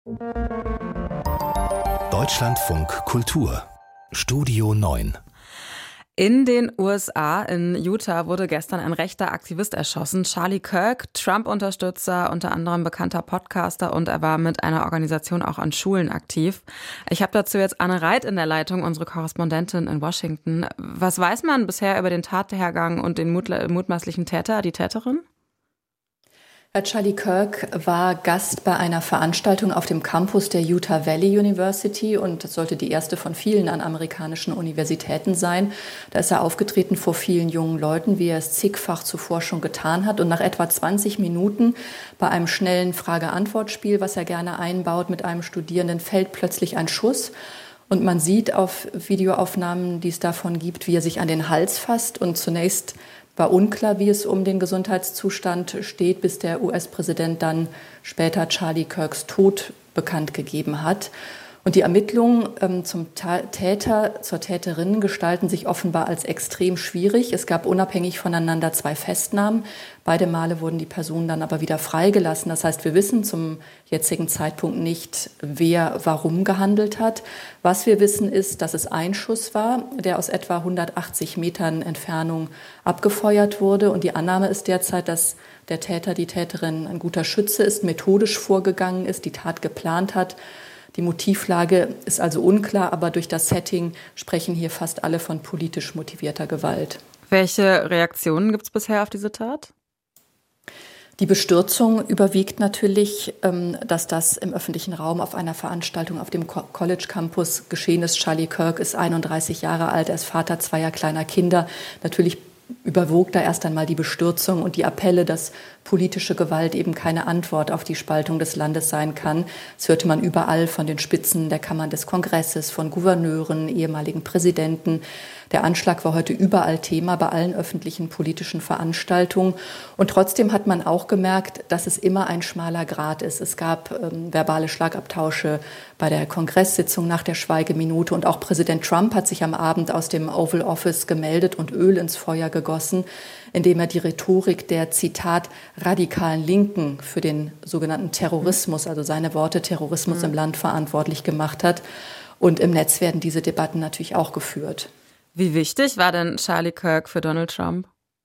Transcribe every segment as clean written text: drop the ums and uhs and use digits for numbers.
Deutschlandfunk Kultur Studio 9. In den USA, in Utah, wurde gestern ein rechter Aktivist erschossen. Charlie Kirk, Trump-Unterstützer, unter anderem bekannter Podcaster, und er war mit einer Organisation auch an Schulen aktiv. Ich habe dazu jetzt Anne Reit in der Leitung, unsere Korrespondentin in Washington. Was weiß man bisher über den Tathergang und den mutmaßlichen Täter, die Täterin? Charlie Kirk war Gast bei einer Veranstaltung auf dem Campus der Utah Valley University, und das sollte die erste von vielen an amerikanischen Universitäten sein. Da ist er aufgetreten vor vielen jungen Leuten, wie er es zigfach zuvor schon getan hat. Und nach etwa 20 Minuten bei einem schnellen Frage-Antwort-Spiel, was er gerne einbaut mit einem Studierenden, fällt plötzlich ein Schuss. Und man sieht auf Videoaufnahmen, die es davon gibt, wie er sich an den Hals fasst. Und zunächst war unklar, wie es um den Gesundheitszustand steht, bis der US-Präsident dann später Charlie Kirks Tod bekannt gegeben hat. Und die Ermittlungen zum Täter, zur Täterin gestalten sich offenbar als extrem schwierig. Es gab unabhängig voneinander 2 Festnahmen. Beide Male wurden die Personen dann aber wieder freigelassen. Das heißt, wir wissen zum jetzigen Zeitpunkt nicht, wer warum gehandelt hat. Was wir wissen ist, dass es ein Schuss war, der aus etwa 180 Metern Entfernung abgefeuert wurde. Und die Annahme ist derzeit, dass der Täter, die Täterin ein guter Schütze ist, methodisch vorgegangen ist, die Tat geplant hat. Die Motivlage ist also unklar, aber durch das Setting sprechen hier fast alle von politisch motivierter Gewalt. Welche Reaktionen gibt es bisher auf diese Tat? Die Bestürzung überwiegt natürlich, dass das im öffentlichen Raum auf einer Veranstaltung auf dem College Campus geschehen ist. Charlie Kirk ist 31 Jahre alt, er ist Vater 2 kleiner Kinder. Natürlich überwog da erst einmal die Bestürzung und die Appelle, dass politische Gewalt eben keine Antwort auf die Spaltung des Landes sein kann. Das hörte man überall von den Spitzen der Kammern des Kongresses, von Gouverneuren, ehemaligen Präsidenten. Der Anschlag war heute überall Thema bei allen öffentlichen politischen Veranstaltungen. Und trotzdem hat man auch gemerkt, dass es immer ein schmaler Grat ist. Es gab verbale Schlagabtausche bei der Kongresssitzung nach der Schweigeminute. Und auch Präsident Trump hat sich am Abend aus dem Oval Office gemeldet und Öl ins Feuer gegossen, indem er die Rhetorik der, Zitat, radikalen Linken für den sogenannten Terrorismus, also seine Worte Terrorismus im Land, verantwortlich gemacht hat. Und im Netz werden diese Debatten natürlich auch geführt. Wie wichtig war denn Charlie Kirk für Donald Trump?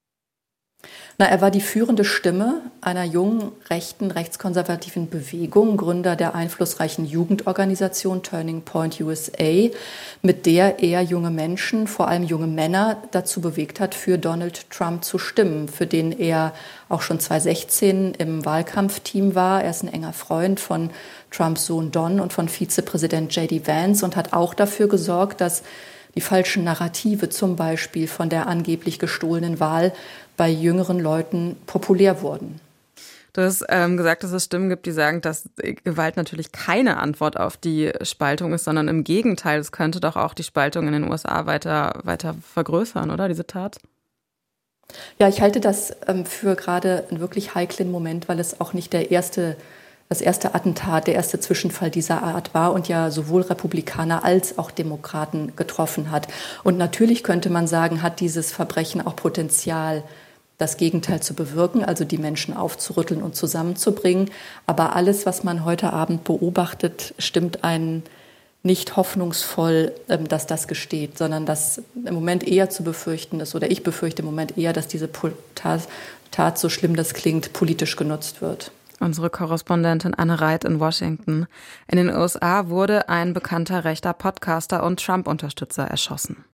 Er war die führende Stimme einer jungen, rechten, rechtskonservativen Bewegung, Gründer der einflussreichen Jugendorganisation Turning Point USA, mit der er junge Menschen, vor allem junge Männer, dazu bewegt hat, für Donald Trump zu stimmen, für den er auch schon 2016 im Wahlkampfteam war. Er ist ein enger Freund von Trumps Sohn Don und von Vizepräsident J.D. Vance und hat auch dafür gesorgt, dass die falschen Narrative, zum Beispiel von der angeblich gestohlenen Wahl, bei jüngeren Leuten populär wurden. Du hast gesagt, dass es Stimmen gibt, die sagen, dass Gewalt natürlich keine Antwort auf die Spaltung ist, sondern im Gegenteil, es könnte doch auch die Spaltung in den USA weiter vergrößern, oder, diese Tat? Ja, ich halte das für gerade einen wirklich heiklen Moment, weil es auch nicht das erste Attentat, der erste Zwischenfall dieser Art war und ja sowohl Republikaner als auch Demokraten getroffen hat. Und natürlich könnte man sagen, hat dieses Verbrechen auch Potenzial, das Gegenteil zu bewirken, also die Menschen aufzurütteln und zusammenzubringen. Aber alles, was man heute Abend beobachtet, stimmt einen nicht hoffnungsvoll, dass das gesteht, sondern dass im Moment eher zu befürchten ist, oder ich befürchte im Moment eher, dass diese Tat, so schlimm das klingt, politisch genutzt wird. Unsere Korrespondentin Anne Reit in Washington. In den USA wurde ein bekannter rechter Podcaster und Trump-Unterstützer erschossen.